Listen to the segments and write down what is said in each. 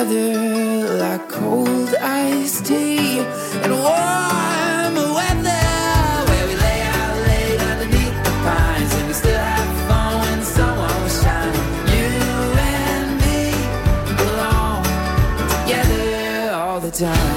together like cold iced tea and warm weather, where we lay out late underneath the pines and we still have fun when the sun was shining. You and me belong together all the time.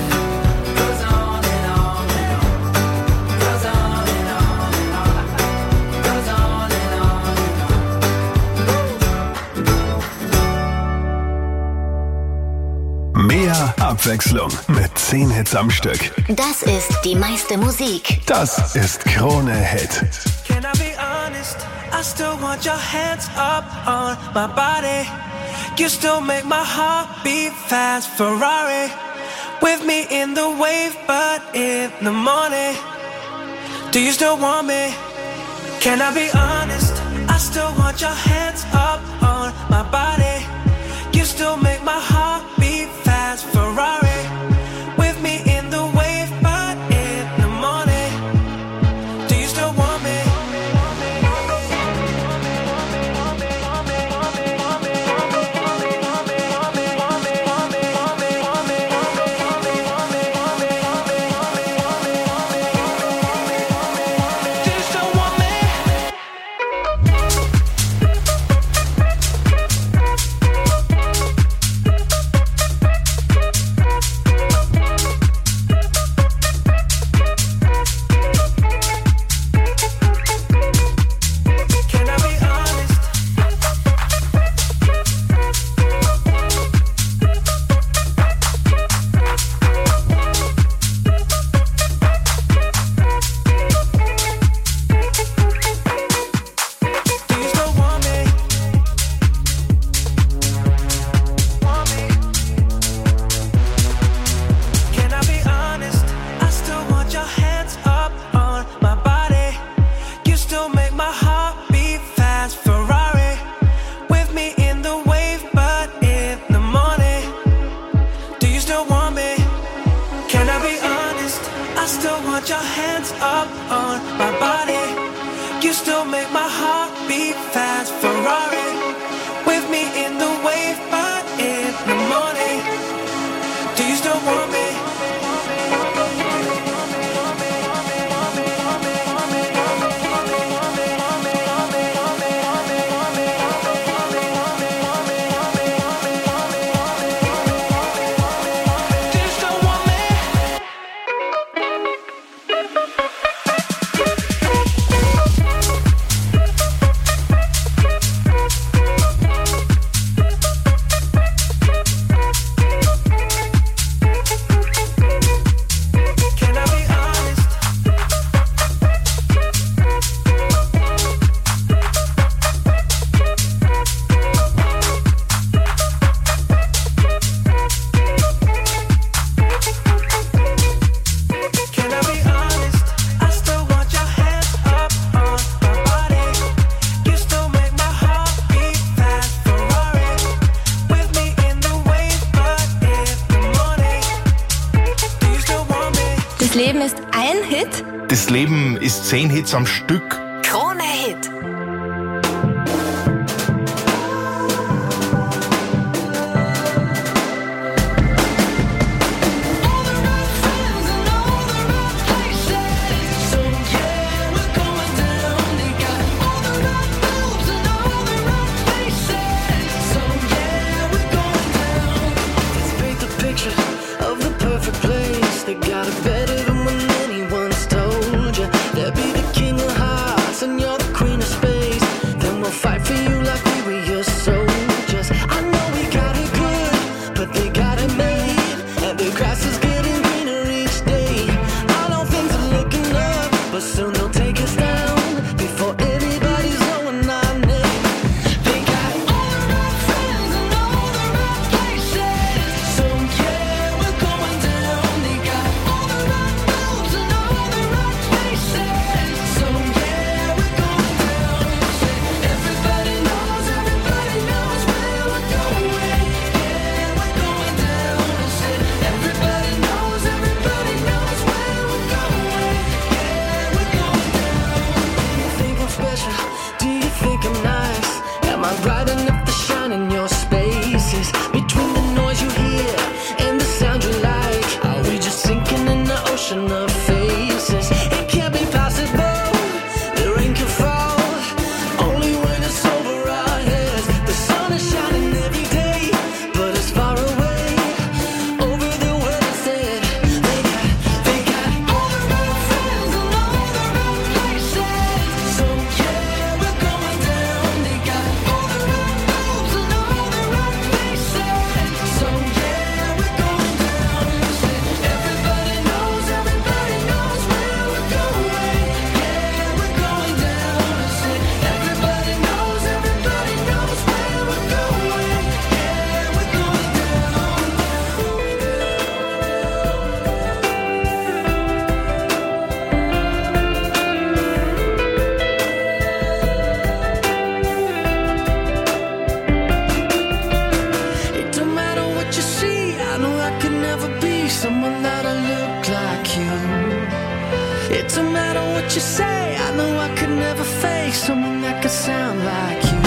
Mehr Abwechslung mit 10 Hits am Stück. Das ist die meiste Musik. Das ist Krone Hit. Can I be honest? I still want your hands up on my body. You still make my heart beat fast. Ferrari with me in the wave, but in the morning. Do you still want me? Can I be honest? I still want your hands up on my body. You still make my heart beat fast. Ferrari with me in the wave, but in the morning. Do you still want me? Das Leben ist 10 Hits am Stück. Krone Hit. Got it better than when anyone's told you. They'll be the king of hearts. someone that could sound like you.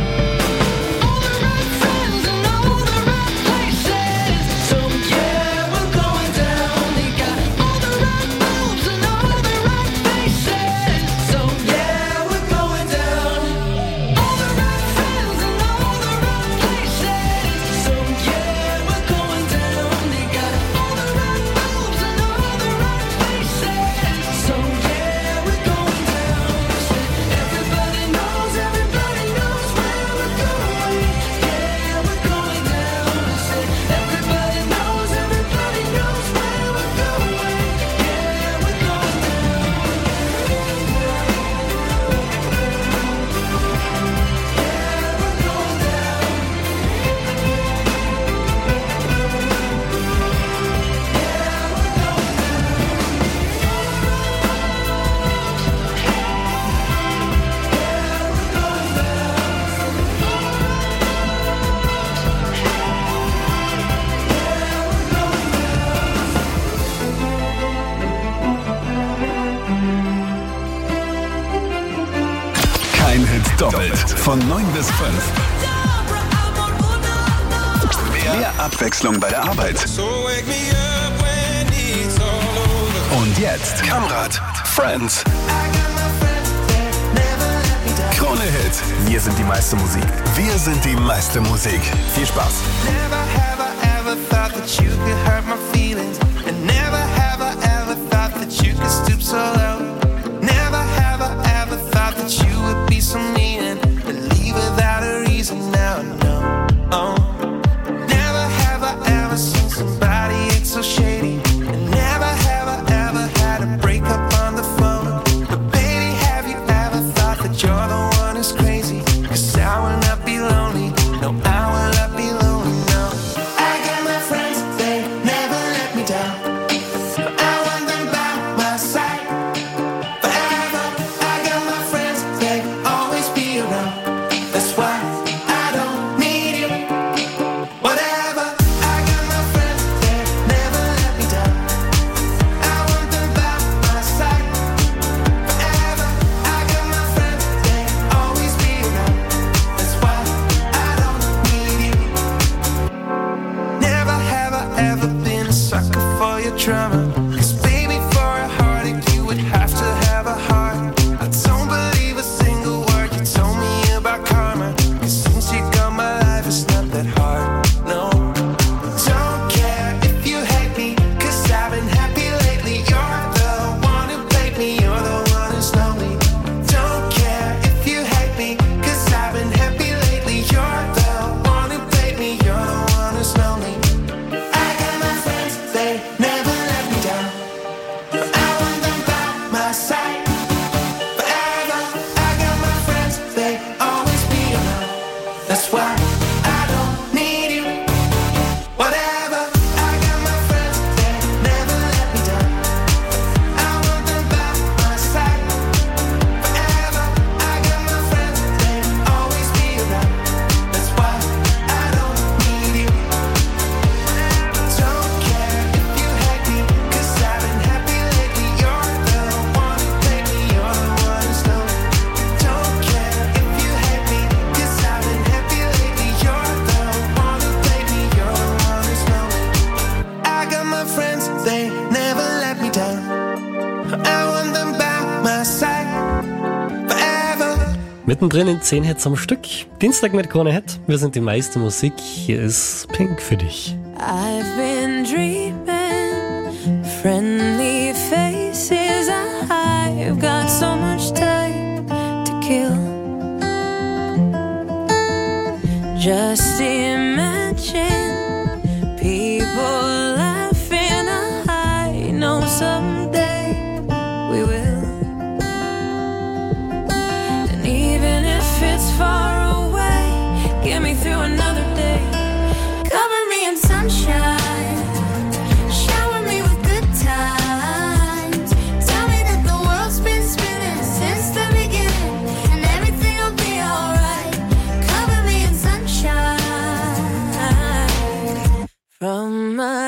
Doppelt von 9 bis 5. Mehr Abwechslung bei der Arbeit. Und jetzt Kamerad, Friends. Krone Hit. Wir sind die meiste Musik. Wir sind die meiste Musik. Viel Spaß. Never have I ever thought that you could hurt my feelings. And never have I ever thought that you could stoop so low. Never have I ever thought that you would be so mean and leave without a reason. Now I know. Oh. Never have I ever seen somebody act so shady. And never have I ever had a breakup on the phone. But baby, have you ever thought that you're the one who's crazy? 'Cause I will not be lonely. No, I will not be lonely. No. I got my friends, they never let me down. I want them by my side forever. I got my friends, they always be around. That's why I don't need you. Whatever. I got my friends, they never let me down. I want them by my side forever. I got my friends, they always be around. That's why I don't need you. Never have I ever been a sucker for your drama. 'Cause baby, for a heartache, you would have to have a heart. I don't believe a single word you told me about karma. 'Cause since you got my life, it's not that hard, no. Don't care if you hate me, 'cause I've been happy lately. You're the one who played me, you're the one who's lonely. Don't care if you hate me, 'cause I've been happy lately. You're the one who played me, you're the one who's lonely. I got my friends, they never let me down. I want them by my side forever. I got my friends, they always be around. That's why I don't need you. Whatever. I got my friends, they never let me down. I want them by my side forever. I got my friends, they always be around. That's why I don't need you. Don't care if you hate me, 'cause I've been happy lately. You're the one who played me, you're the one who's lonely. Don't care if you hate me, 'cause I've been happy lately. You're the one who played me, you're the one who's lonely. I got my friends, they never let me down. I want them by my side forever. Mittendrin in 10 Hits am Stück. Dienstag mit Krone Hit. Wir sind die meiste Musik. Hier ist Pink für dich. I've been dreaming, friendly faces. I've got so much time to kill. Just imagine people laughing. I know someday we will. And even if it's far away, get me through another day. Cover me in sunshine, shower me with good times. Tell me that the world's been spinning since the beginning, and everything will be alright. Cover me in sunshine. From my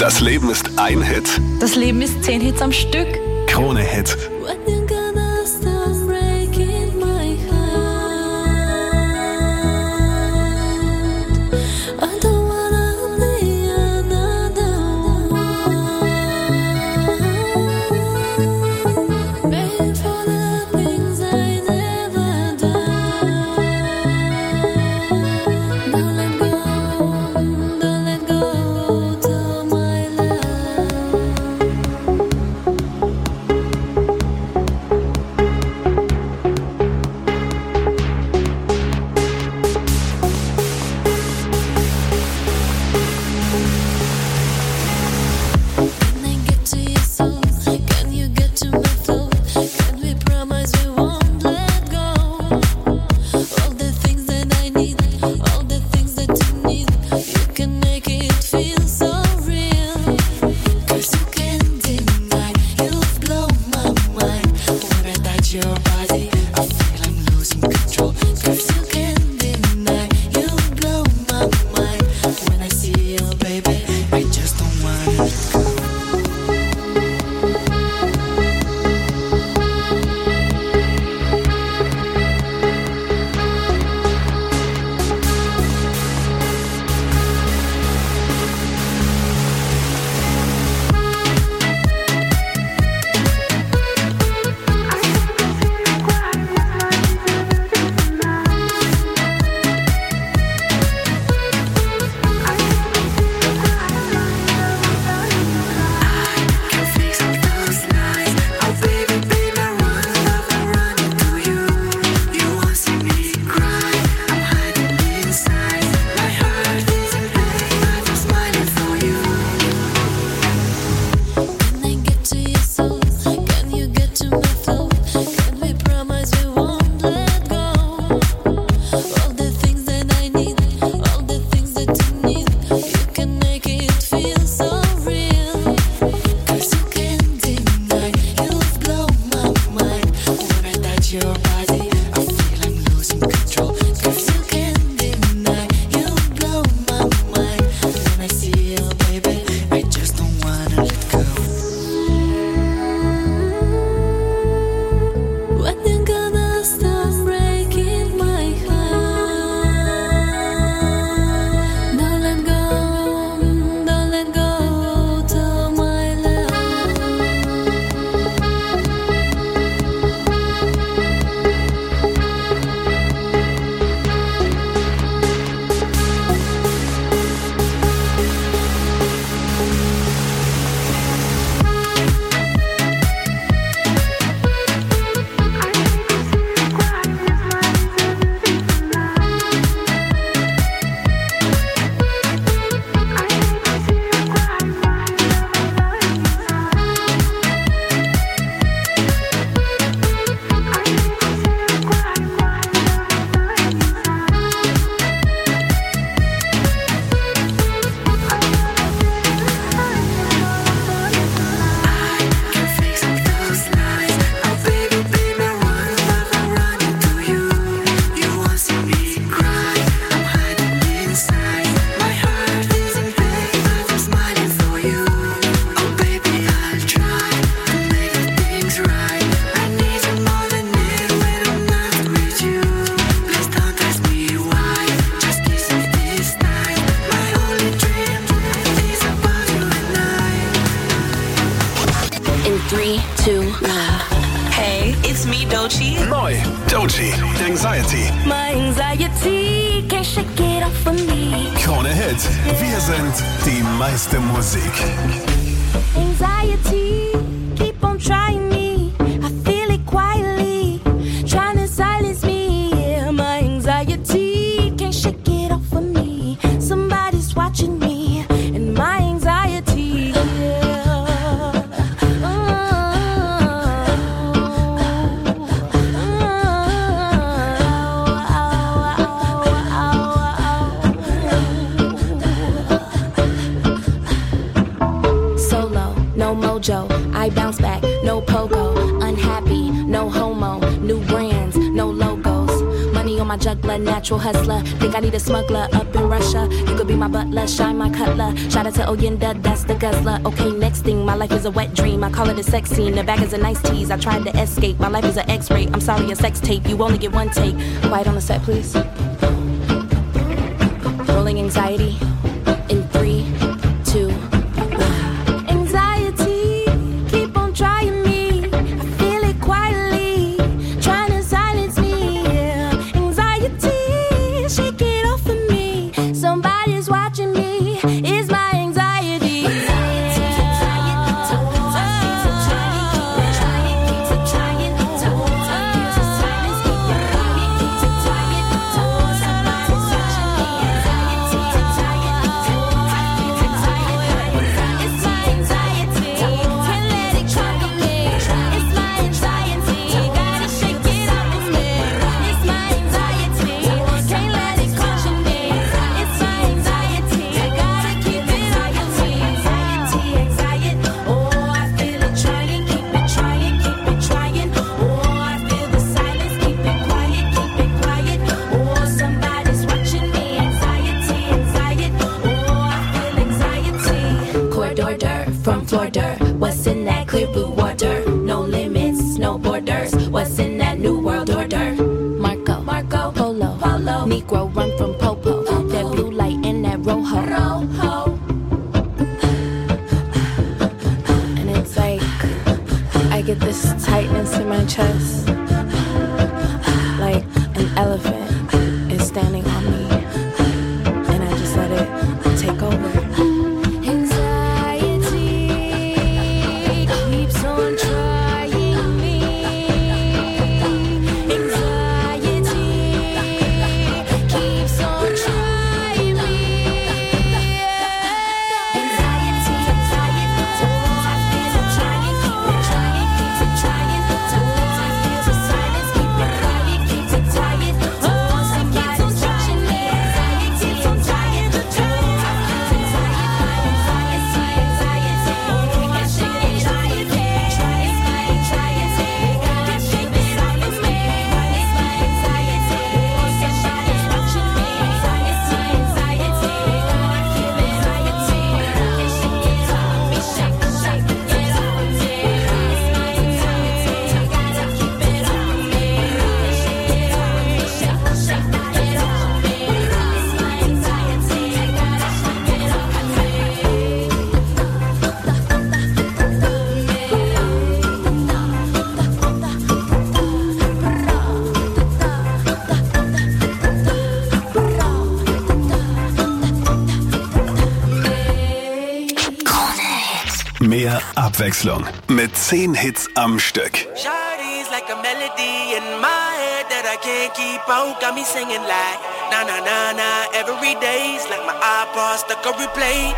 Das Leben ist ein Hit. Das Leben ist 10 Hits am Stück. Krone-Hit. Doechii. Neu, Doechii, Anxiety. My anxiety can't shake it off of me. Krone-Hit, wir sind die meiste Musik. Anxiety, keep on trying me. I feel it quietly, trying to silence me. Yeah, my anxiety can't shake it off of me. Somebody's watching me, and my anxiety. Mojo, I bounce back, no pogo, unhappy, no homo, new brands, no logos, money on my juggler, natural hustler. Think I need a smuggler up in Russia. You could be my butler, shine my cutler. Shout out to Oyenda, that's the guzzler. Okay, next thing, my life is a wet dream. I call it a sex scene, the back is a nice tease. I tried to escape, my life is an X-ray. I'm sorry, a sex tape, you only get one take. Quiet on the set, please. Rolling anxiety in 3, 2, 1. Anxiety, keep on trying me. I feel it quietly, trying to silence me. Yeah. Anxiety, shake it off of me. Somebody's watching me. It's my anxiety. From Florida, what's in that clear blue water? No limits, no borders. What's in that new world order? Marco, Polo, Negro run from Popo. That blue light in that Rojo. And it's like I get this tightness in my chest, like an elephant is standing on me, and I just let it take over. Mehr Abwechslung mit 10 Hits am Stück. Shawty's like a melody in my head that I can't keep out. Got me singing like na na na na every day's like my iPod stuck on replay.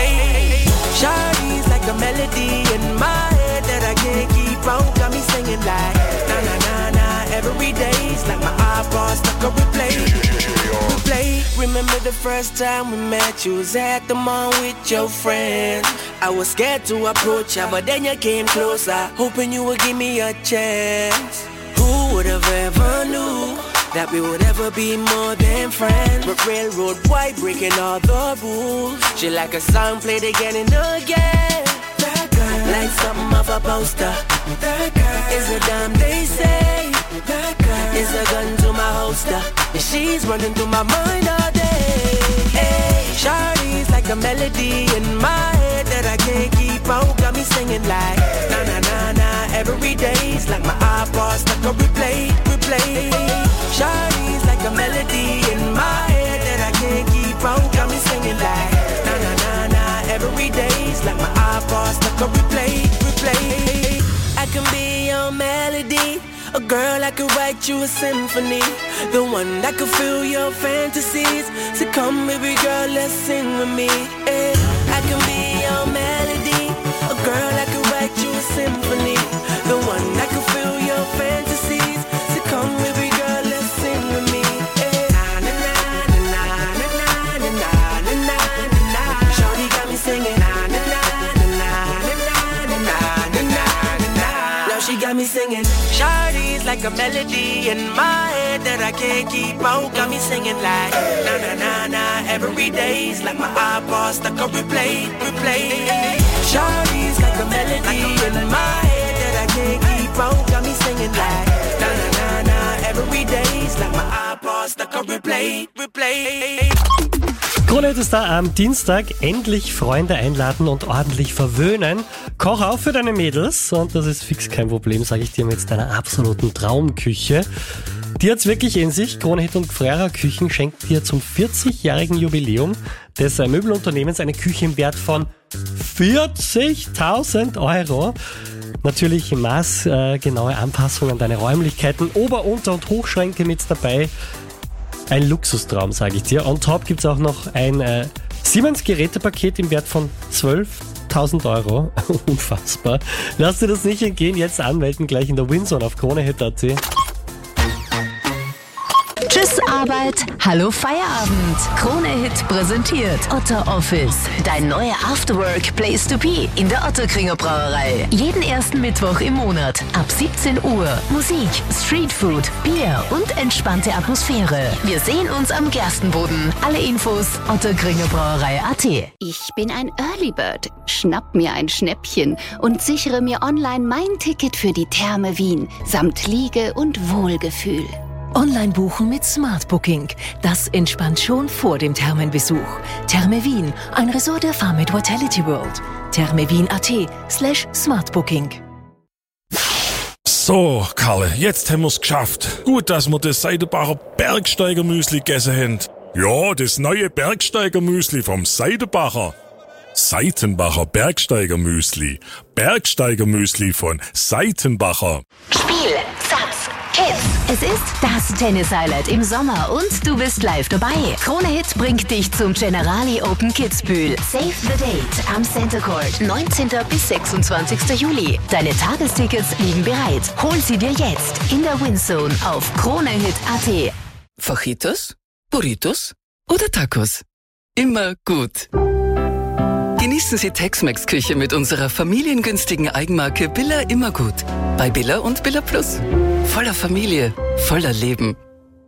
Shawty's like a melody in my head that I can't keep out. Got me singing like na na na na every day's like my iPod stuck on replay. Remember the first time we met, you was at the mall with your friends. I was scared to approach ya, but then you came closer, hoping you would give me a chance. Who would have ever knew that we would ever be more than friends? But railroad white breaking all the rules. She like a song played again and again. That girl, like something off a poster. That girl is a dime they say. That girl is a gun to my holster, and she's running through my mind all day. Hey, shawty's like a melody in my head that I can't keep out. Got me singing like na na na na every day's like my iPod stuck on replay. Shawty's like a melody in my head that I can't keep out. Got me singing like na na na na every day's like my iPod stuck on replay. I can be your melody, a girl I could write you a symphony, the one that could fill your fantasies. So come baby girl, let's sing with me. I can be your melody, a girl I could write you a symphony, the one that could fill your fantasies. So come baby girl, let's sing with me. Shawty got me singing. Now she got me singing. Shawty's like a melody in my head that I can't keep out. Got me singing like na na na na. Every day's like my iPod stuck on replay. Shawty's like a melody in my head that I can't keep out. Got me singing like na na na na. Every day's like my iPod stuck on replay. Krone Hit ist da am Dienstag. Endlich Freunde einladen und ordentlich verwöhnen. Koch auf für deine Mädels und das ist fix kein Problem, sage ich dir, mit deiner absoluten Traumküche. Die hat's wirklich in sich. Krone Hit und Gfrera Küchen schenkt dir zum 40-jährigen Jubiläum des Möbelunternehmens eine Küche im Wert von 40.000 Euro. Natürlich maßgenaue Anpassungen an deine Räumlichkeiten, Ober-, Unter- und Hochschränke mit dabei. Ein Luxustraum, sage ich dir. On top gibt's auch noch ein Siemens-Gerätepaket im Wert von 12.000 Euro. Unfassbar. Lass dir das nicht entgehen. Jetzt anmelden, gleich in der Winzone auf kronehit.at. Tschüss Arbeit, hallo Feierabend. Krone Hit präsentiert Otto Office. Dein neuer Afterwork Place to be in der Ottakringer Brauerei. Jeden ersten Mittwoch im Monat ab 17 Uhr. Musik, Streetfood, Bier und entspannte Atmosphäre. Wir sehen uns am Gerstenboden. Alle Infos Ottakringer Brauerei.at. Ich bin ein Early Bird. Schnapp mir ein Schnäppchen und sichere mir online mein Ticket für die Therme Wien samt Liege und Wohlgefühl. Online buchen mit Smart Booking. Das entspannt schon vor dem Thermenbesuch. Therme Wien, ein Resort der Farm mit Vitality World. thermewien.at/smartbooking. So, Karle, jetzt haben wir's geschafft. Gut, dass wir das Seidenbacher Bergsteigermüsli gegessen haben. Ja, das neue Bergsteigermüsli vom Seidenbacher. Seitenbacher Bergsteigermüsli. Bergsteigermüsli von Seitenbacher. Spiel, Satz, Kids. Es ist das Tennis-Highlight im Sommer und du bist live dabei. Krone Hit bringt dich zum Generali Open Kitzbühel. Save the date am Center Court, 19. bis 26. Juli. Deine Tagestickets liegen bereit. Hol sie dir jetzt in der Winzone auf kronehit.at. Fajitas, Burritos oder Tacos? Immer gut. Genießen Sie Tex-Mex-Küche mit unserer familiengünstigen Eigenmarke Billa Immergut. Bei Billa und Billa Plus. Voller Familie, voller Leben.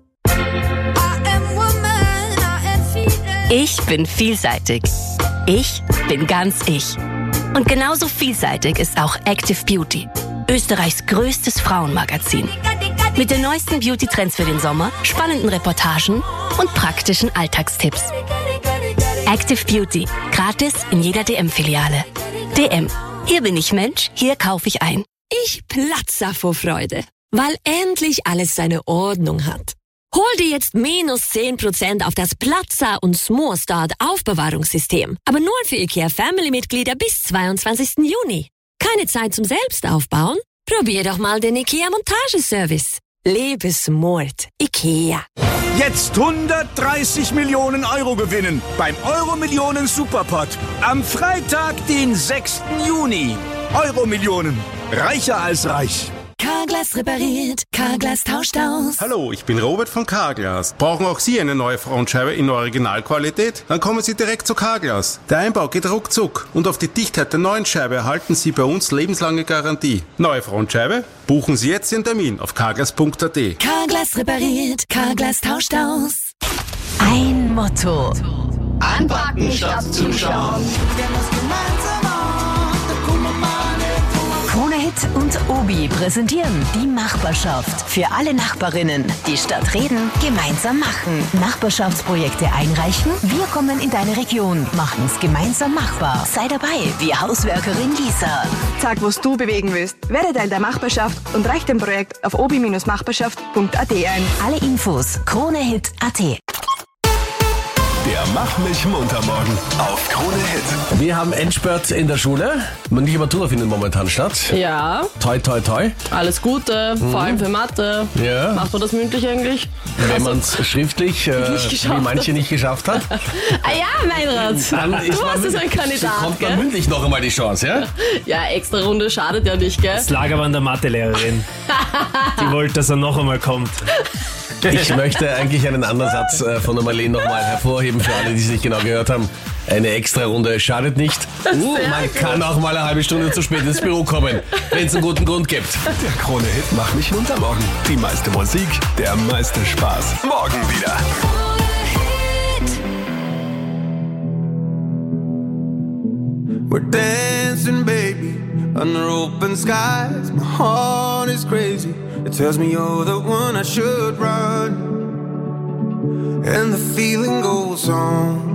Ich bin vielseitig. Ich bin ganz ich. Und genauso vielseitig ist auch Active Beauty. Österreichs größtes Frauenmagazin. Mit den neuesten Beauty-Trends für den Sommer, spannenden Reportagen und praktischen Alltagstipps. Active Beauty. Gratis in jeder DM-Filiale. DM. Hier bin ich Mensch, hier kaufe ich ein. Ich platze vor Freude, weil endlich alles seine Ordnung hat. Hol dir jetzt minus 10% auf das Platzer und Small Start Aufbewahrungssystem. Aber nur für IKEA Family-Mitglieder bis 22. Juni. Keine Zeit zum Selbstaufbauen? Probier doch mal den IKEA Montageservice. Lebe smart. IKEA. Jetzt 130 Millionen Euro gewinnen beim Euro-Millionen Superpot. Am Freitag, den 6. Juni. Euro-Millionen. Reicher als reich. Carglass repariert, Carglass tauscht aus. Hallo, ich bin Robert von Carglass. Brauchen auch Sie eine neue Frontscheibe in Originalqualität? Dann kommen Sie direkt zu Carglass. Der Einbau geht ruckzuck und auf die Dichtheit der neuen Scheibe erhalten Sie bei uns lebenslange Garantie. Neue Frontscheibe? Buchen Sie jetzt den Termin auf carglass.at. Carglass repariert, Carglass tauscht aus. Ein Motto. Anpacken statt zuschauen. Krone Hit und Obi präsentieren die Nachbarschaft. Für alle Nachbarinnen, die statt reden, gemeinsam machen. Nachbarschaftsprojekte einreichen? Wir kommen in deine Region, machen's gemeinsam machbar. Sei dabei, wie Hauswerkerin Lisa. Sag, was du bewegen willst. Werde Teil der Nachbarschaft und reich dem Projekt auf obi-nachbarschaft.at ein. Alle Infos kronehit.at. Der Mach mich munter morgen auf Krone Hit. Wir haben Endspurt in der Schule. Mündliche Matura findet momentan statt. Ja. Toi, toi, toi. Alles Gute, vor allem für Mathe. Ja. Macht man das mündlich eigentlich? Wenn man es schriftlich, wie manche nicht geschafft hat. Ah ja, Meinrad. Du hast es ein Kandidat, bekommt man mündlich noch einmal die Chance, ja? Ja, extra Runde schadet ja nicht, gell? Das lag aber an der Mathelehrerin. Die wollte, dass er noch einmal kommt. Ich möchte eigentlich einen anderen Satz von der Marlene nochmal hervorheben für alle, die es nicht genau gehört haben. Eine extra Runde schadet nicht. Man kann auch mal eine halbe Stunde zu spät ins Büro kommen, wenn es einen guten Grund gibt. Der Krone-Hit Mach mich munter morgen. Die meiste Musik, der meiste Spaß. Morgen wieder. We're dancing, baby, under open skies. My heart is crazy. It tells me you're the one I should run. And the feeling goes on.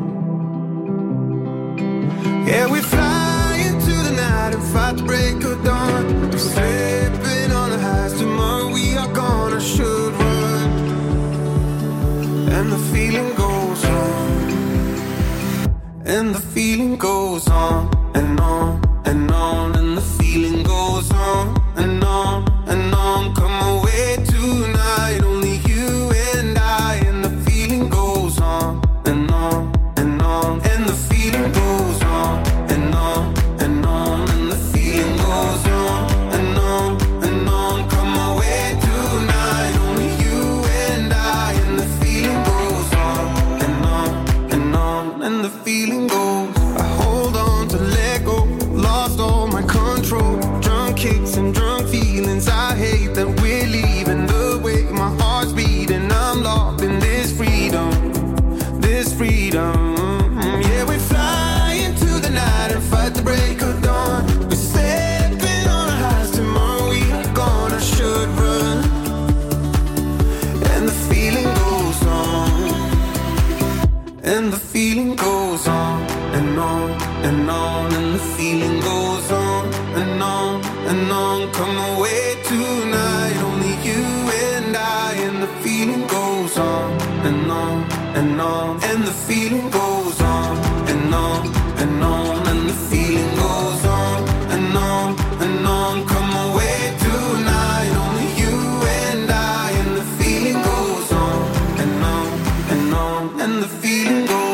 Yeah, we fly into the night and fight the break of dawn. We're slipping on the highs. Tomorrow we are gone. I should run. And the feeling goes on. And the feeling goes on. And on, and on, and the feeling goes on, and on, and on. Come away tonight, only you and I. And the feeling goes on, and on, and on, and the feeling goes on, and on, and on, and the feeling goes on, and on, and on. Come away tonight, only you and I. And the feeling goes on, and on, and on, and the feeling goes. I hold on to let go, lost all my control. Drunk kicks and drunk feelings. I hate that we're leaving. The way my heart's beating, I'm locked in this freedom, this freedom. Yeah, we fly into the night and fight the break of dawn. We're stepping on our highs. Tomorrow we are gone. I should run. And the feeling goes on. And the feeling goes on. And on, and on, and the feeling goes on, and on, and on. Come away tonight, only you and I. And the feeling goes on, and on, and on, and the feeling goes on, and on, and on, and the feeling goes on, and on, and on. Come away tonight, only you and I. And the feeling goes on, and on, and on, and the feeling goes on.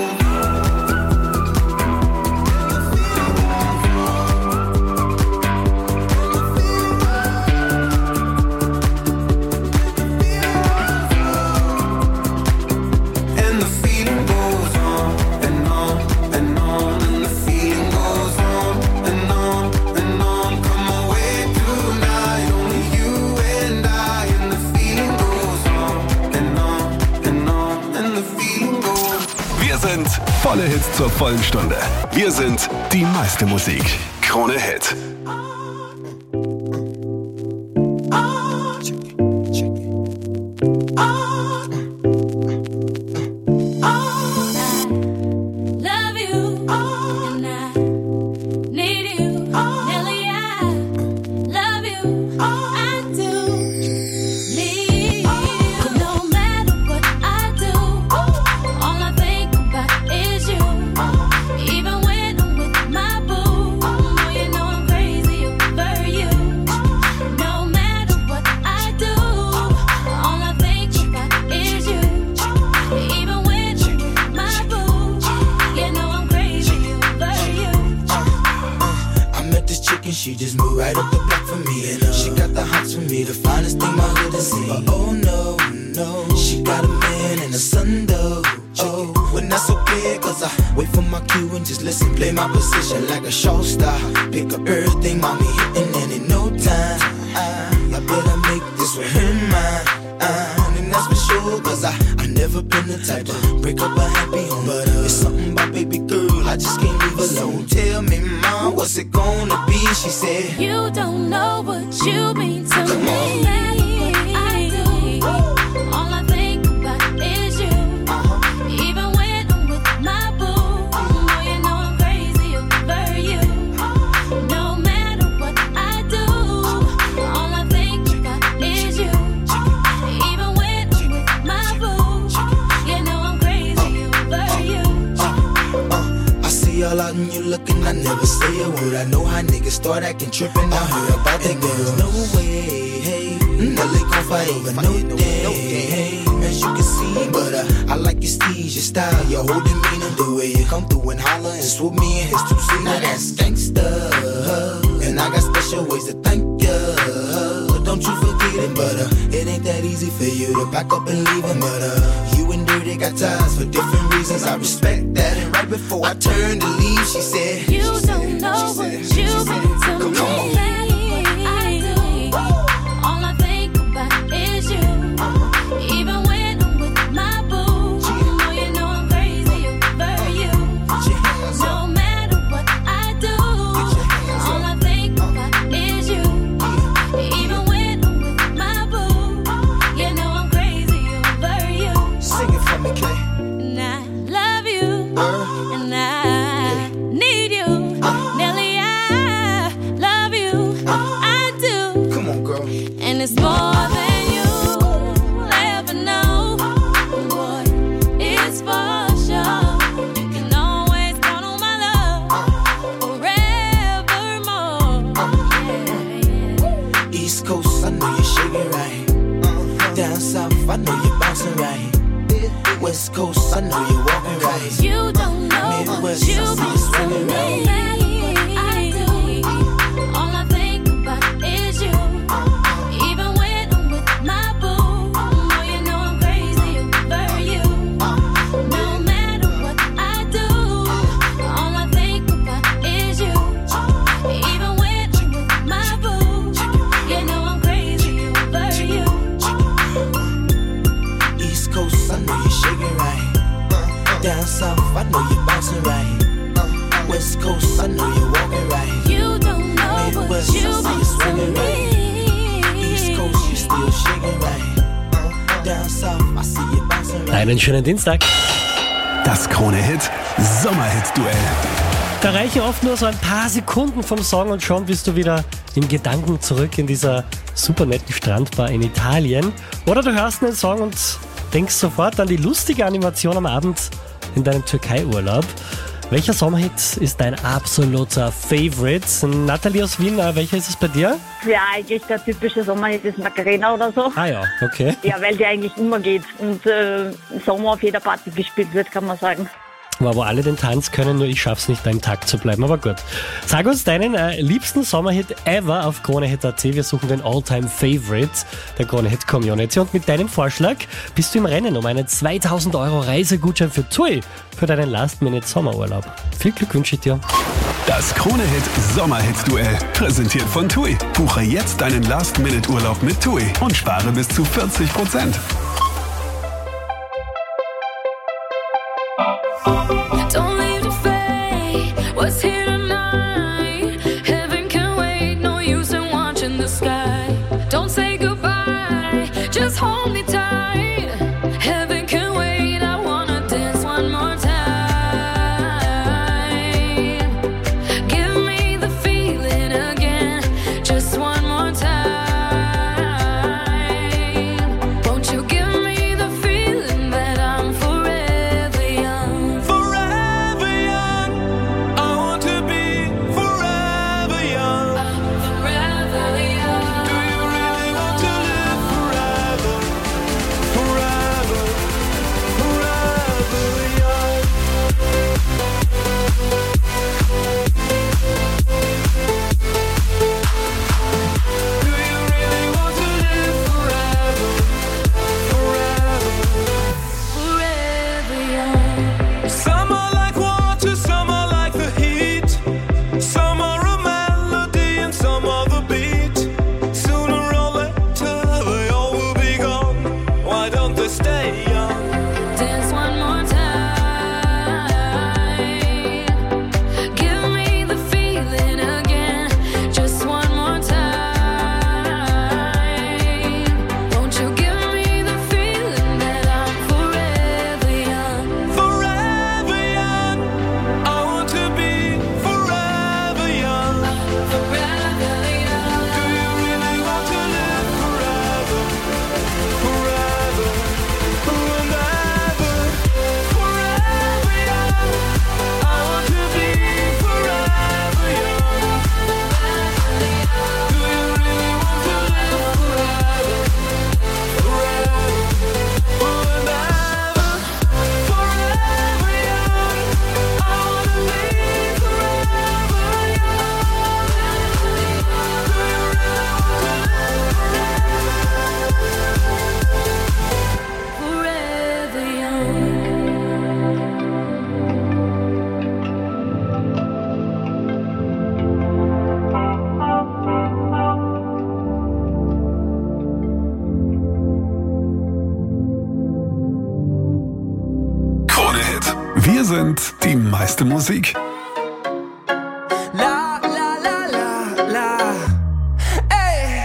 Volle Hits zur vollen Stunde. Wir sind die meiste Musik. Krone-Hit. She just moved right up the block for me, and she got the hots for me, the finest thing my hood has seen. But oh no, no, she got a man and a son though. Oh, when that's okay, cause I wait for my cue and just listen, play my position like a show star. Pick up everything, mommy hitting, and in no time, I better make this with her mine. And that's for sure, cause I never been the type to break up a happy home. But it's something about baby girl, I just can't leave alone. Tell me, mom, what's it gonna be? She said, you don't know what you mean to me. No matter what I do, all I think about is you. Even when I'm with my boo, oh, you know I'm crazy over you. No matter what I do, all I think about is you. Even when I'm with my boo, you know I'm crazy over you. I see all out and you looking, I never say a word. I know how niggas start acting trippin'. I heard about that girl. There's no way, hey, no they gon' fight over no day, hey, as you can see. But I like your steez, your style, your whole demeanor, the way you come through and holler and swoop me in his two-seater. Now that's gangsta, and I got special ways to thank ya. Don't you forget it, but it ain't that easy for you to back up and leave him. But you and Dirty got ties for different reasons. I respect that, and right before I turn I know you're bouncing right. West Coast, I know you're walking right. You don't know Midwest, what you I see you swinging right. Down south, I know you're bouncing right. West Coast, I know you're walking right. You don't know Midwest, what you I see you swinging right. East Coast, you still shaking right. Down south, I see you bouncing right. Einen schönen Dienstag. Das Krone-Hit Sommerhit-Duell. Da reichen oft nur so ein paar Sekunden vom Song und schon bist du wieder in Gedanken zurück in dieser super netten Strandbar in Italien. Oder du hörst einen Song und denkst sofort an die lustige Animation am Abend in deinem Türkei-Urlaub. Welcher Sommerhit ist dein absoluter Favorite? Nathalie aus Wien, welcher ist es bei dir? Ja, eigentlich der typische Sommerhit ist Macarena oder so. Ah ja, okay. Ja, weil der eigentlich immer geht und im Sommer auf jeder Party gespielt wird, kann man sagen. Aber wo alle den Tanz können, nur ich schaff's nicht, da im Takt zu bleiben. Aber gut. Sag uns deinen liebsten Sommerhit ever auf KroneHit.at. Wir suchen den All-Time-Favorite der KroneHit-Community. Und mit deinem Vorschlag bist du im Rennen um einen 2000 € Reisegutschein für TUI für deinen Last-Minute-Sommerurlaub. Viel Glück wünsche ich dir. Das KroneHit Sommerhit-Duell. Präsentiert von TUI. Buche jetzt deinen Last-Minute-Urlaub mit TUI und spare bis zu 40%. Don't leave the fate. What's here tonight? Heaven can wait. No use in watching the sky. Don't say goodbye. Just hold me tight. Heaven can wait. I wanna dance one more time. Give me the feeling again. Just one more time. Won't you give me the feeling that I'm forever young? Wir sind die meiste Musik. La, la, la, la, la. Ey.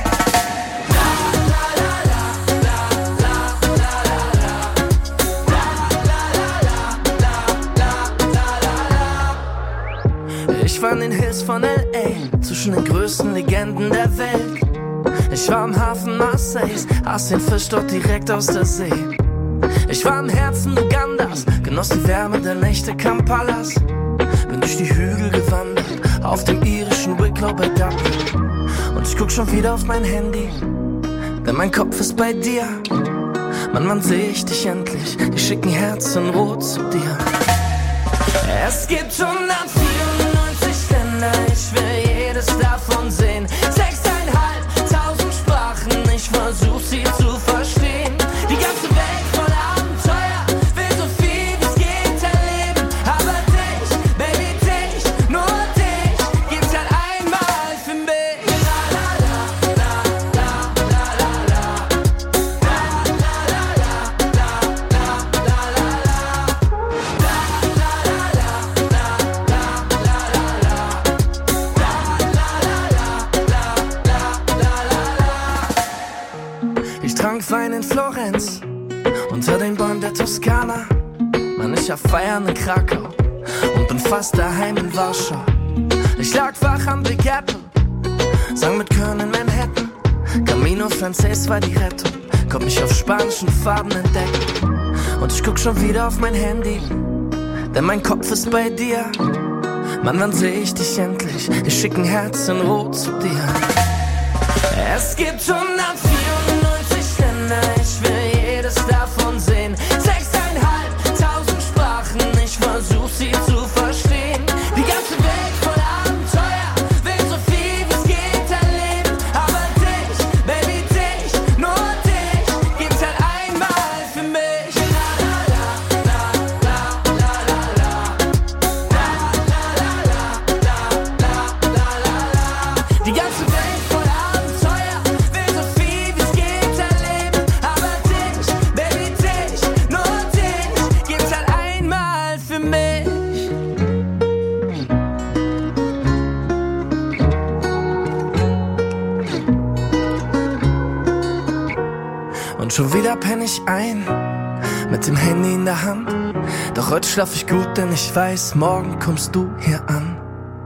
Ich war in den Hills von L.A., zwischen den größten Legenden der Welt. Ich war am Hafen Marseilles, aß den Fisch dort direkt aus der See. Ich war im Herzen Ugandas, genoss die Wärme der Nächte Kampalas. Bin durch die Hügel gewandert, auf dem irischen Wicklow bei Dublin. Und ich guck schon wieder auf mein Handy, denn mein Kopf ist bei dir. Mann, wann seh ich dich endlich? Die schicken Herzen rot zu dir. Es gibt 194 Länder, ich will jedes davon sehen. 6.500 Sprachen, ich versuch sie zu verstehen. Die ganze Welt voller Abenteuer, will so viel wie es geht erleben. Aber dich, Baby, dich, nur dich, gibt's halt einmal für mich. La la la, la la la la la. La la la la, la la la la la. La la la la, la la la la la. La la la la, la la la la. Ich trank Wein in Florenz, unter den Bäumen der Toskana. Mann, ich hab Feiern in Krakau und bin fast daheim in Warschau. Ich lag wach am Big Apple, sang mit Köln in Manhattan. Camino Frances war die Rettung, konnt mich auf spanischen Farben entdecken. Und ich guck schon wieder auf mein Handy, denn mein Kopf ist bei dir. Mann, wann seh ich dich endlich? Ich schick ein Herz in Rot zu dir. Es gibt 194 Länder, ich will jedes davon sehen. 6.500 Sprachen, ich versuch sie zu verstehen. Die ganze Welt voller Abenteuer, will so viel wie es geht erleben. Aber dich, Baby, dich, nur dich, gibt's halt einmal für mich. La la la, la la la la la. La la la la, la la la la la. Die ganze Welt voller Abenteuer, will so viel wie es geht erleben. Aber dich, Baby, dich, nur dich, gibt's halt einmal für mich. Und schon wieder penn ich ein, mit dem Handy in der Hand. Doch heute schlaf ich gut, denn ich weiß, morgen kommst du hier an.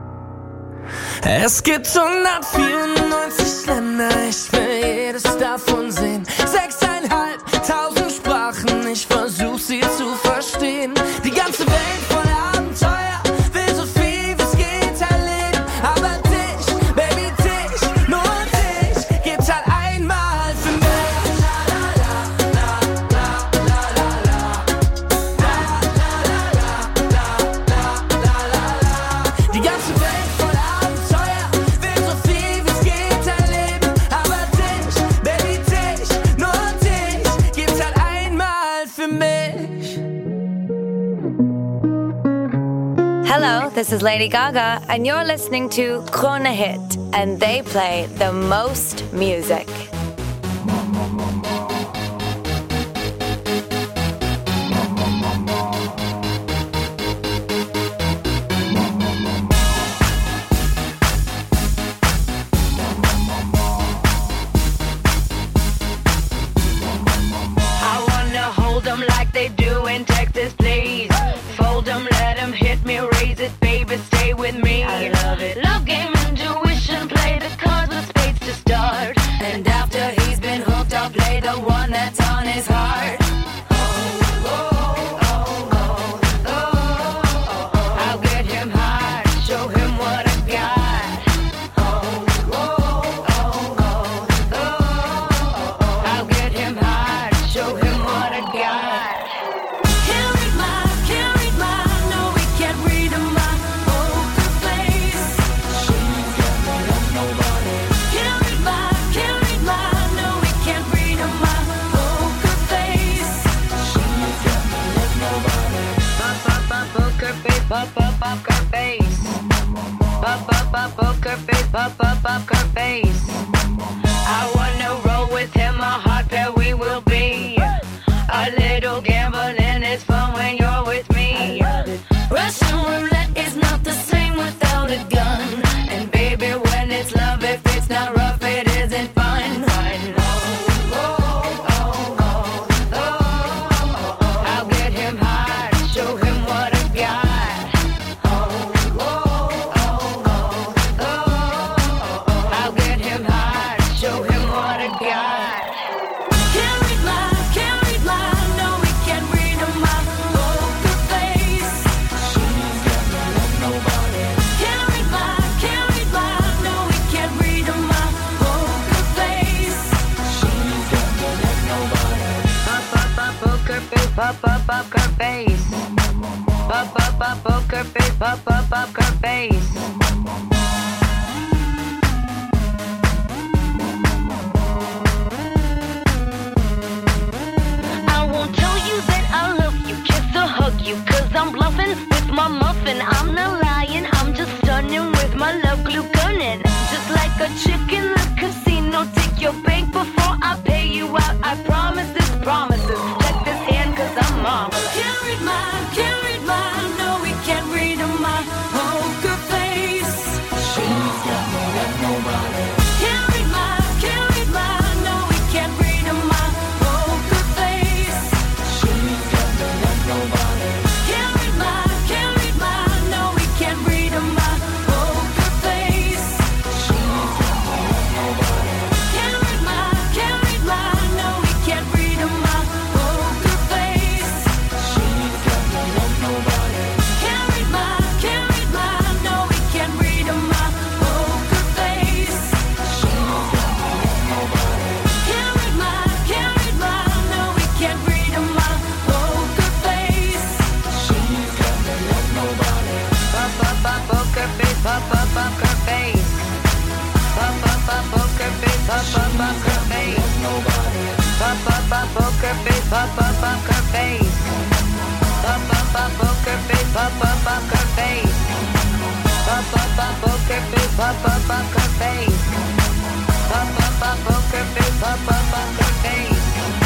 Es gibt 194 Länder, ich will jedes davon sehen. 6.500 Sprachen, ich versuch sie zu verstehen. Die ganze Welt voller Abenteuer, will so viel wie es geht erleben. Aber dich, Baby, dich, nur dich, gibt's halt einmal für mich. La la la, la la la la la. La la la la, la la la la la. Die ganze Welt voller Abenteuer, will so viel wie es geht erleben. Aber dich, Baby, dich, nur dich, gibt's halt einmal für mich. Hello, this is Lady Gaga, and you're listening to Krone Hit, and they play the most music. I wanna hold them like they do in Texas, please. Fold them, let them hit me, raise it, baby, stay with me. I love it. Love game, intuition, play the cards with spades to start. And after he's been hooked, I'll play the one that's on his heart. I'll get him high, show him what I got. I'll get him high, show him what I got. Can't read my, no, we can't read my poker face. She's got me like nobody. Can't read my, no, we can't read my poker face. She's got me like nobody. Poker face, poker face. Poker face, poker face. I wanna roll with him, a hot pair we will be. A little gambling is fun when you're with me. Russian roulette is not the same without a gun. And baby, when it's love, if it's not rough, it isn't fun. I'll get him high, show him what I got. I'll get him high, show him what I got. Can't read my, poker face. Poker face, poker face. I won't tell you that I love you, kiss or hug you, 'cause I'm bluffing with my muffin. I'm not lying, I'm just stunning with my love glue gunning. Just like a chick in the casino, take your bank before I pay you out. I promise this promises. Check this hand 'cause I'm marvelous. Can't read mine, no, we can't read my poker face. She's got me like nobody. Can't read mine, no, we can't read my poker face. She's got me like nobody. Can't read mine, no, we can't read my poker face. She's got me like nobody. Can't read mine, no, we can't read my poker face. She's got me like nobody. Can't read mine, no, we can't read my poker face. She's got me like nobody. Can't read mine, no, we can't read my poker face. She's got me like nobody. Poker face, poker face. Poker face, poker face. Nobody. Poker face, poker face. Poker face, poker face. Poker face, poker face. Poker face, poker face.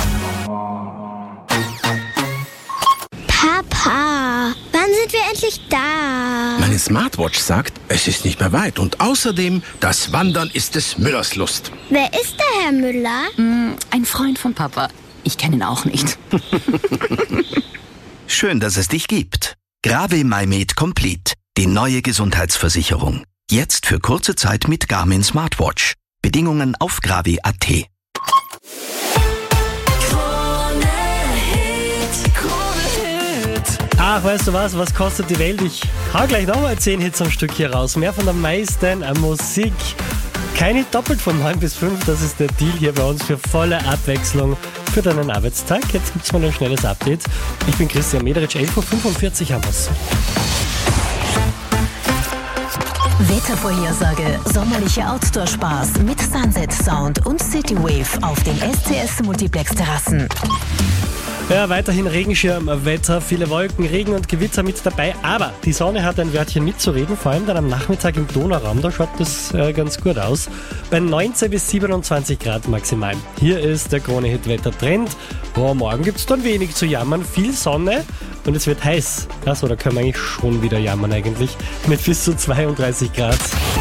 Papa, wann sind wir endlich da? Meine Smartwatch sagt, es ist nicht mehr weit. Und außerdem, das Wandern ist des Müllers Lust. Wer ist der Herr Müller? Ein Freund von Papa. Ich kenne ihn auch nicht. Schön, dass es dich gibt. Grave MyMed Complete, die neue Gesundheitsversicherung. Jetzt für kurze Zeit mit Garmin Smartwatch. Bedingungen auf gravi.at. Ach, weißt du was kostet die Welt? Ich hau gleich nochmal 10 Hits am Stück hier raus. Mehr von der meisten Musik. Keine doppelt von 9 bis 5, das ist der Deal hier bei uns für volle Abwechslung für deinen Arbeitstag. Jetzt gibt's mal ein schnelles Update. Ich bin Christian Mederitsch, 11.45 Uhr haben wir's. Wettervorhersage. Sommerliche Outdoor-Spaß mit Sunset Sound und Citywave auf den SCS Multiplex Terrassen. Ja, weiterhin Regenschirmwetter, viele Wolken, Regen und Gewitter mit dabei, aber die Sonne hat ein Wörtchen mitzureden, vor allem dann am Nachmittag im Donauraum, da schaut das ganz gut aus. Bei 19 bis 27 Grad maximal. Hier ist der Krone-Hit-Wetter-Trend. Morgen gibt es dann wenig zu jammern, viel Sonne und es wird heiß. Also da können wir eigentlich schon wieder jammern eigentlich, mit bis zu 32 Grad.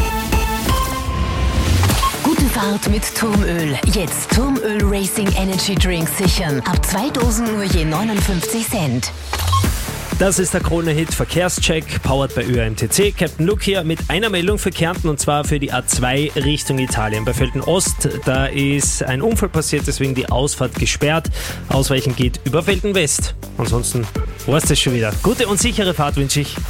Fahrt mit Turmöl. Jetzt Turmöl Racing Energy Drinks sichern. Ab 2 Dosen nur je 59 Cent. Das ist der Krone-Hit Verkehrscheck, powered bei ÖMTC. Captain Luke hier mit einer Meldung für Kärnten und zwar für die A2 Richtung Italien. Bei Velten Ost, da ist ein Unfall passiert, deswegen die Ausfahrt gesperrt. Ausweichen geht über Velten West. Ansonsten war's das schon wieder. Gute und sichere Fahrt wünsche ich.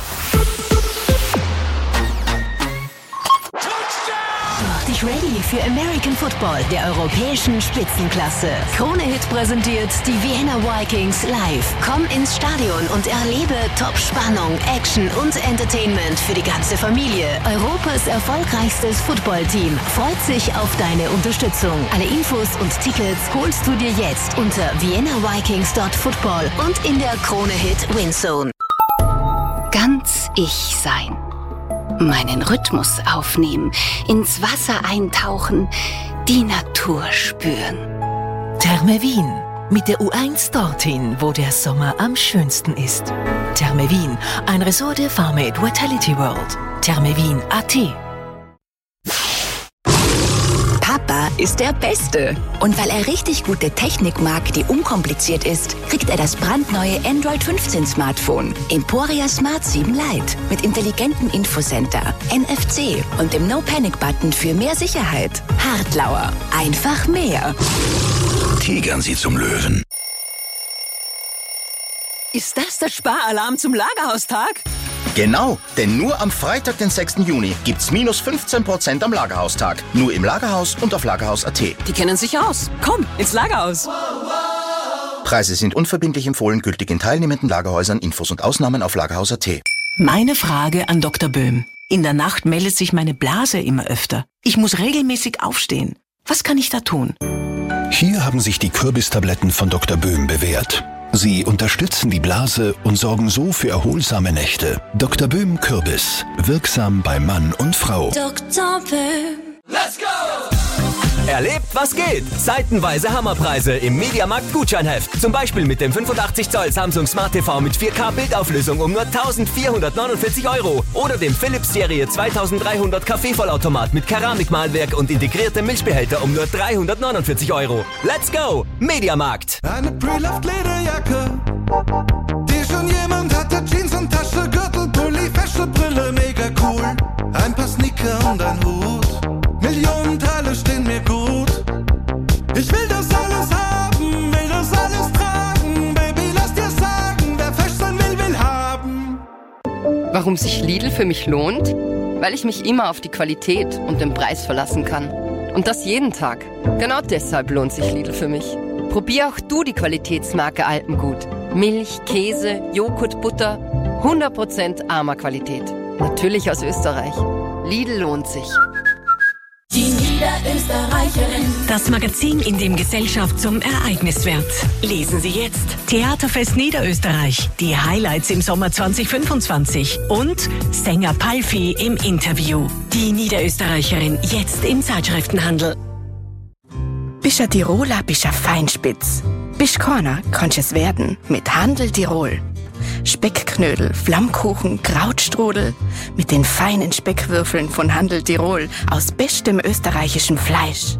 Ready für American Football der europäischen Spitzenklasse. Krone-Hit präsentiert die Vienna Vikings live. Komm ins Stadion und erlebe Top-Spannung, Action und Entertainment für die ganze Familie. Europas erfolgreichstes Footballteam freut sich auf deine Unterstützung. Alle Infos und Tickets holst du dir jetzt unter viennavikings.football und in der Krone-Hit Winzone. Ganz ich sein. Meinen Rhythmus aufnehmen, ins Wasser eintauchen, die Natur spüren. Therme Wien. Mit der U1 dorthin, wo der Sommer am schönsten ist. Therme Wien, ein Ressort der Farmate Vitality World. thermewien.at. Papa ist der Beste. Und weil er richtig gute Technik mag, die unkompliziert ist, kriegt er das brandneue Android 15 Smartphone Emporia Smart 7 Lite mit intelligentem Infocenter, NFC und dem No-Panic-Button für mehr Sicherheit. Hartlauer. Einfach mehr. Tigern Sie zum Löwen. Ist das der Sparalarm zum Lagerhaustag? Genau, denn nur am Freitag, den 6. Juni, gibt's minus 15% am Lagerhaustag. Nur im Lagerhaus und auf Lagerhaus.at. Die kennen sich aus. Komm, ins Lagerhaus. Preise sind unverbindlich empfohlen, gültig in teilnehmenden Lagerhäusern. Infos und Ausnahmen auf Lagerhaus.at. Meine Frage an Dr. Böhm. In der Nacht meldet sich meine Blase immer öfter. Ich muss regelmäßig aufstehen. Was kann ich da tun? Hier haben sich die Kürbistabletten von Dr. Böhm bewährt. Sie unterstützen die Blase und sorgen so für erholsame Nächte. Dr. Böhm Kürbis. Wirksam bei Mann und Frau. Dr. Böhm. Let's go! Erlebt, was geht! Seitenweise Hammerpreise im Mediamarkt Gutscheinheft. Zum Beispiel mit dem 85 Zoll Samsung Smart TV mit 4K Bildauflösung um nur 1.449 € oder dem Philips Serie 2300 Kaffeevollautomat mit Keramikmalwerk und integriertem Milchbehälter um nur 349 €. Let's go! Mediamarkt! Eine Pre-Loved-Lederjacke, die schon jemand hatte. Jeans und Tasche, Gürtel, Pulli, Wäsche, Brille, mega cool. Ein paar Sneaker und ein Hut. Millionen Teile stehen mir gut. Ich will das alles haben, will das alles tragen. Baby, lass dir sagen, wer fesch sein will, will haben. Warum sich Lidl für mich lohnt? Weil ich mich immer auf die Qualität und den Preis verlassen kann. Und das jeden Tag. Genau deshalb lohnt sich Lidl für mich. Probier auch du die Qualitätsmarke Alpengut. Milch, Käse, Joghurt, Butter. 100% armer Qualität. Natürlich aus Österreich. Lidl lohnt sich. Die Niederösterreicherin. Das Magazin, in dem Gesellschaft zum Ereignis wird. Lesen Sie jetzt. Theaterfest Niederösterreich. Die Highlights im Sommer 2025. Und Sänger Palfi im Interview. Die Niederösterreicherin jetzt im Zeitschriftenhandel. Bist a Tiroler, bist a Feinspitz. Bist keiner, kannst es werden mit Handel Tirol. Speckknödel, Flammkuchen, Krautstrudel mit den feinen Speckwürfeln von Handel Tirol aus bestem österreichischem Fleisch.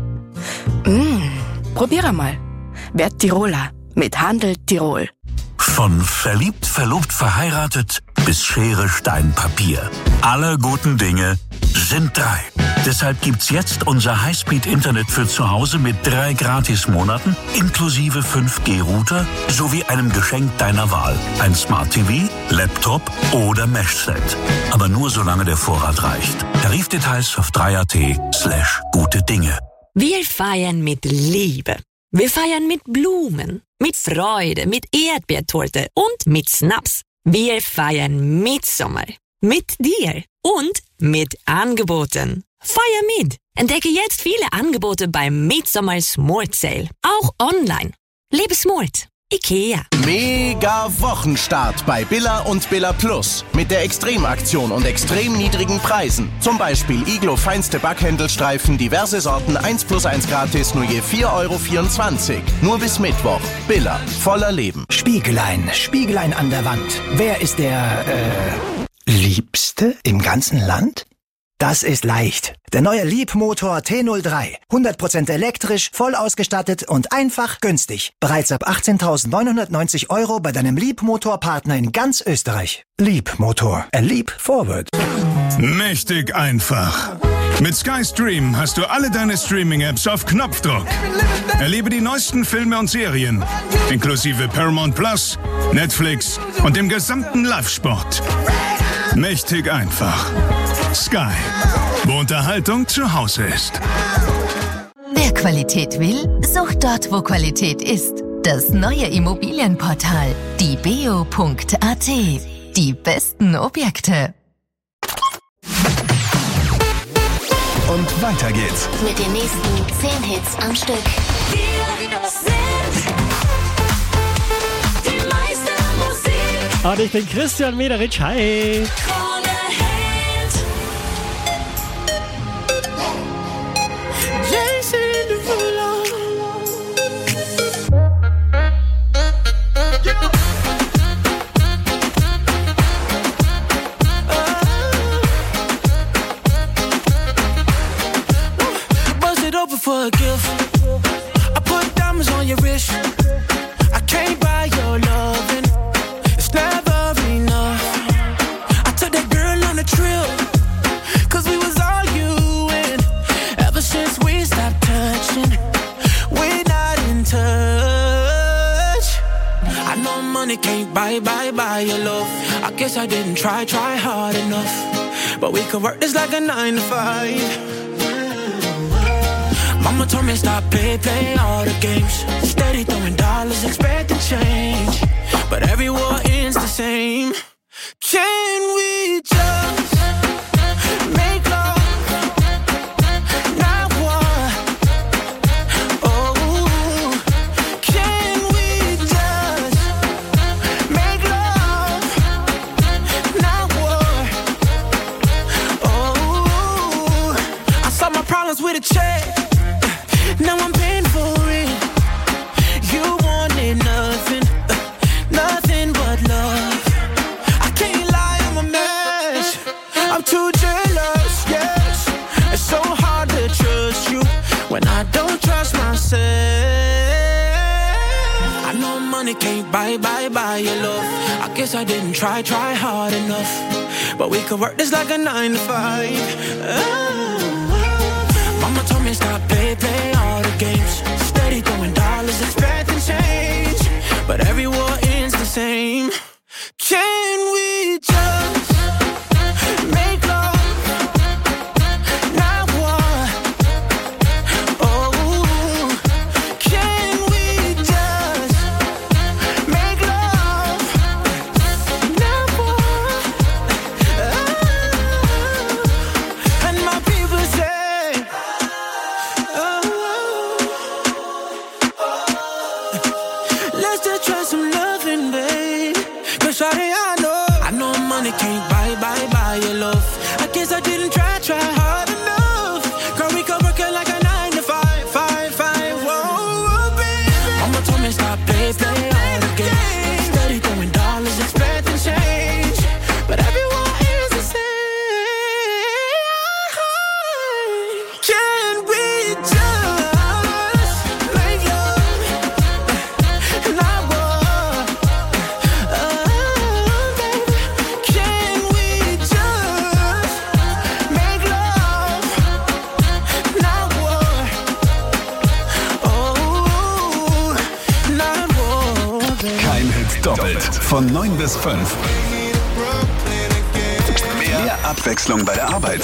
Probier mal. Werd Tiroler mit Handel Tirol. Von verliebt, verlobt, verheiratet bis Schere, Stein, Papier. Alle guten Dinge sind 3. Deshalb gibt's jetzt unser Highspeed-Internet für zu Hause mit 3 Gratismonaten inklusive 5G-Router sowie einem Geschenk deiner Wahl. Ein Smart TV, Laptop oder Mesh-Set. Aber nur solange der Vorrat reicht. Tarifdetails auf 3.at/gute Dinge. Wir feiern mit Liebe. Wir feiern mit Blumen, mit Freude, mit Erdbeertorte und mit Snaps. Wir feiern Mitsommer. Mit dir und mit Angeboten. Feier mit! Entdecke jetzt viele Angebote beim Mitsommer Smart Sale. Auch online. Lebe smart. IKEA. Mega Wochenstart bei Billa und Billa Plus. Mit der Extremaktion und extrem niedrigen Preisen. Zum Beispiel Iglo feinste Backhändelstreifen, diverse Sorten 1+1 gratis, nur je 4,24 €. Nur bis Mittwoch. Billa. Voller Leben. Spiegelein an der Wand. Wer ist der, Liebste im ganzen Land? Das ist leicht. Der neue Liebmotor T03. 100% elektrisch, voll ausgestattet und einfach günstig. Bereits ab 18.990 € bei deinem Liebmotorpartner in ganz Österreich. Liebmotor. A leap forward. Mächtig einfach. Mit Sky Stream hast du alle deine Streaming-Apps auf Knopfdruck. Erlebe die neuesten Filme und Serien, inklusive Paramount Plus, Netflix und dem gesamten Live-Sport. Mächtig einfach. Sky, wo Unterhaltung zu Hause ist. Wer Qualität will, sucht dort, wo Qualität ist. Das neue Immobilienportal, diebeo.at. Die besten Objekte. Und weiter geht's. Mit den nächsten 10 Hits am Stück. Und ich bin Christian Mederitsch. Hi. For a gift, I put diamonds on your wrist. I can't buy your loving, it's never enough. I took that girl on a trip, 'cause we was arguing. Ever since we stopped touching, we're not in touch. I know money can't buy your love. I guess I didn't try hard enough. But we could work this like a 9 to 5. Mama Mama told me stop, play all the games. Steady throwing dollars, expecting change. But every war ends the same. Can we just make love, not war? Oh, can we just make love, not war? Oh, I solved my problems with a check. Now I'm paying for it. You wanted nothing, nothing but love. I'm too jealous, yes. It's so hard to trust you when I don't trust myself. I know money can't buy your love. I guess I didn't try hard enough. But we could work this like a 9 to 5. Mama told me stop, play all the games. Steady throwing dollars, expecting change. But every war ends the same. Can we just make love, not war? Oh, can we just make love, not war? Oh, and my people say, oh, let's just try some loving, babe. 'Cause shawty, I know money can't buy your love. I guess I didn't try hard enough. Girl, we could work it like a 9 to 5. Whoa, baby. Mama told me stop, play all the games. Steady throwing dollars, expecting change. But everyone is the same. Can we just make love, not war? Baby, can we just make love, not war? Oh, not war, baby. Kein Hit doppelt. Von 9 bis 5. Mehr Abwechslung bei der Arbeit.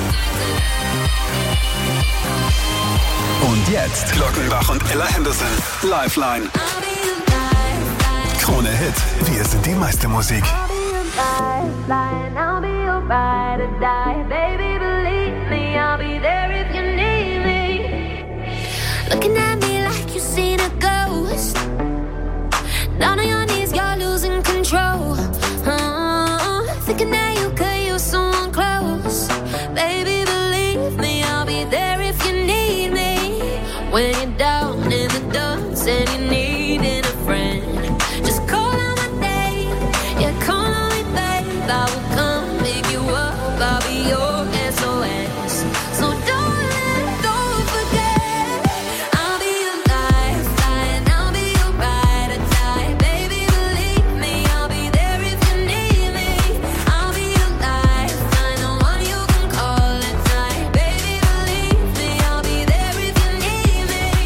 Und jetzt Glockenbach und Ella Henderson. Lifeline. Krone Hit. Wir sind die meiste Musik. Lifeline, I'll be your ride or die. Baby, believe me, I'll be there if you need me. Looking at me like you've seen a ghost. Down on your knees, you're losing control. Thinking that you could use someone close. Baby, believe me, I'll be there if you need me. When you're down in the dumps and you needing a friend, just call out my name. Yeah, call on me, babe. I will come pick you up. I'll be your SOS. So don't forget. I'll be your lifeline. I'll be your ride or die. Baby, believe me, I'll be there if you need me. I'll be your lifeline, the one you can call at night. Baby, believe me, I'll be there if you need me.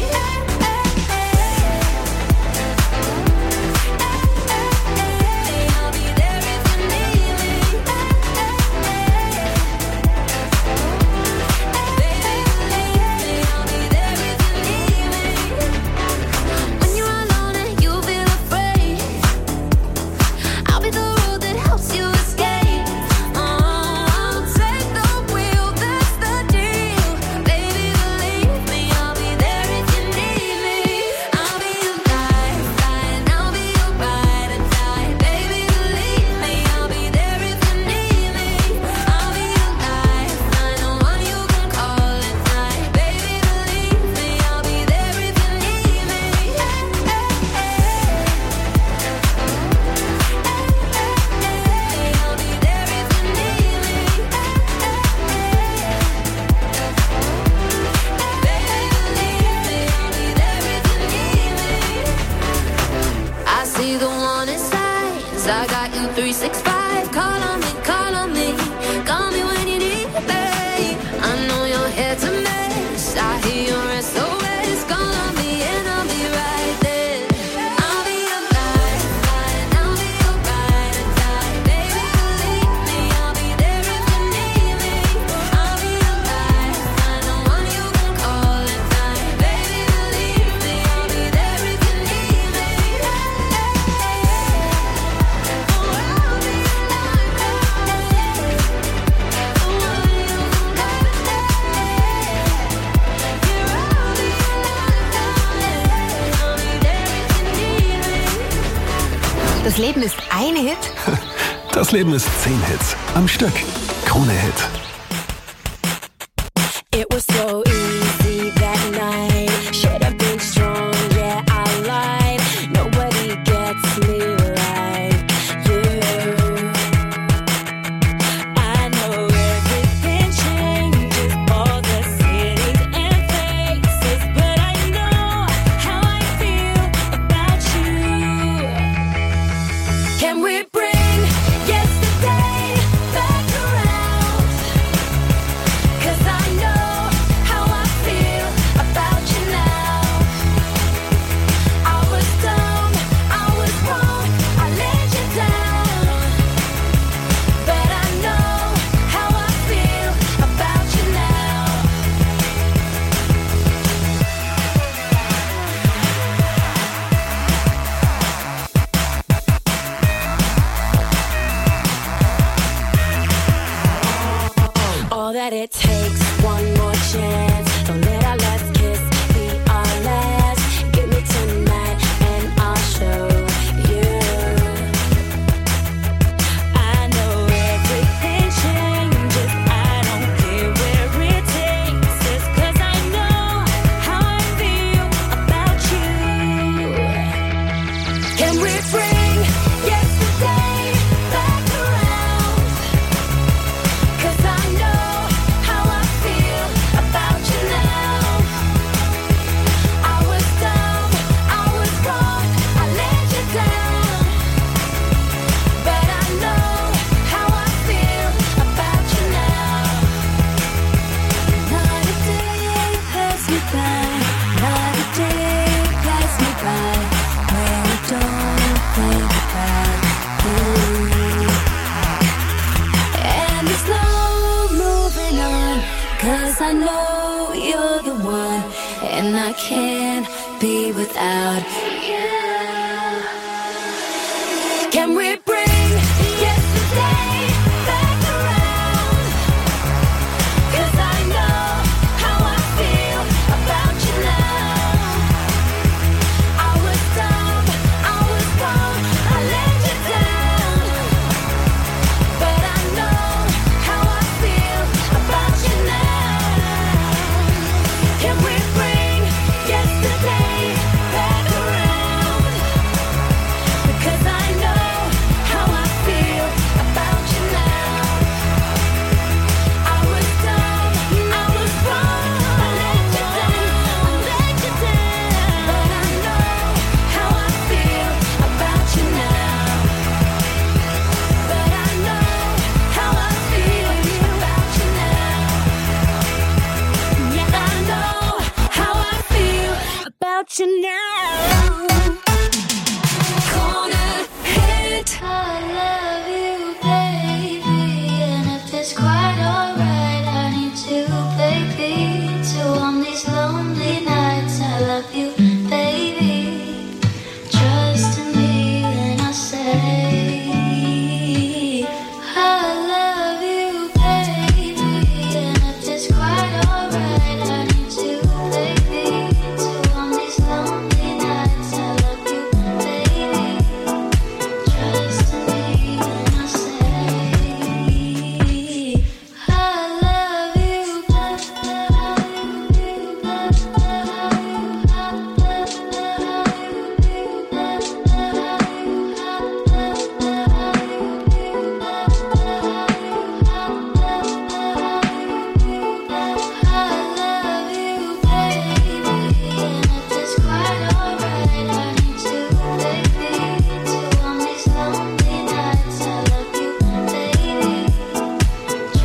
Das Leben ist ein Hit? Das Leben ist 10 Hits am Stück. Krone Hit. It was so easy that night. Should have been strong, yeah, I lied. Nobody gets me like you. I know everything changes, all the cities and faces, but I know how I feel about you. Can we bring yesterday back around? 'Cause I know how I feel about you now. I was dumb, I was wrong, I let you down. But I know how I feel about you now. All that it takes, one more chance. Don't let our last kiss be our last. Give me tonight and I'll show you. I know everything changes. I don't care where it takes us, 'cause I know how I feel about you. Can we bring yesterday back around? 'Cause I know how I feel about you now. I was dumb, I was wrong, I let you down. But I know how I feel about you now. Not a day passes me by, not a day passes me by when I don't think about you. And there's no moving on, 'cause I know you're the one, and I can't be without you. Can we bring yesterday back around? 'Cause I know how I feel about you now. I was dumb, I was wrong, I let you down. But I know how I feel about you now. Can we bring yesterday back around? Because I know how I feel about you now. I was dumb, I was wrong, I let you down, I let you down. But I know how I feel about you now. But I know how I feel about you now. Yeah, I know how I feel about you now.